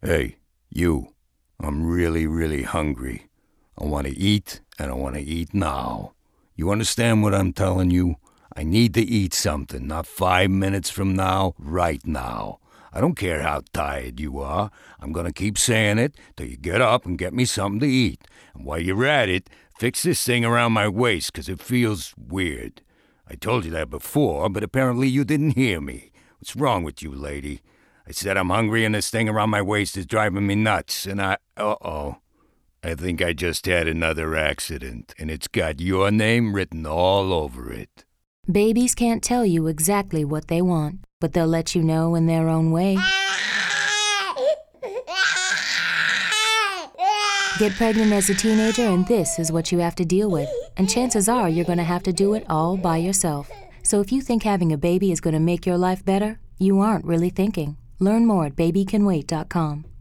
Hey, you. I'm really, really hungry. I want to eat, and I want to eat now. You understand what I'm telling you? I need to eat something, not 5 minutes from now, right now. I don't care how tired you are. I'm gonna keep saying it till you get up and get me something to eat. And while you're at it, fix this thing around my waist, 'cause it feels weird. I told you that before, but apparently you didn't hear me. What's wrong with you, lady? I said I'm hungry and this thing around my waist is driving me nuts, and uh-oh. I think I just had another accident, and it's got your name written all over it. Babies can't tell you exactly what they want, but they'll let you know in their own way. Get pregnant as a teenager and this is what you have to deal with. And chances are you're going to have to do it all by yourself. So if you think having a baby is going to make your life better, you aren't really thinking. Learn more at babycanwait.com.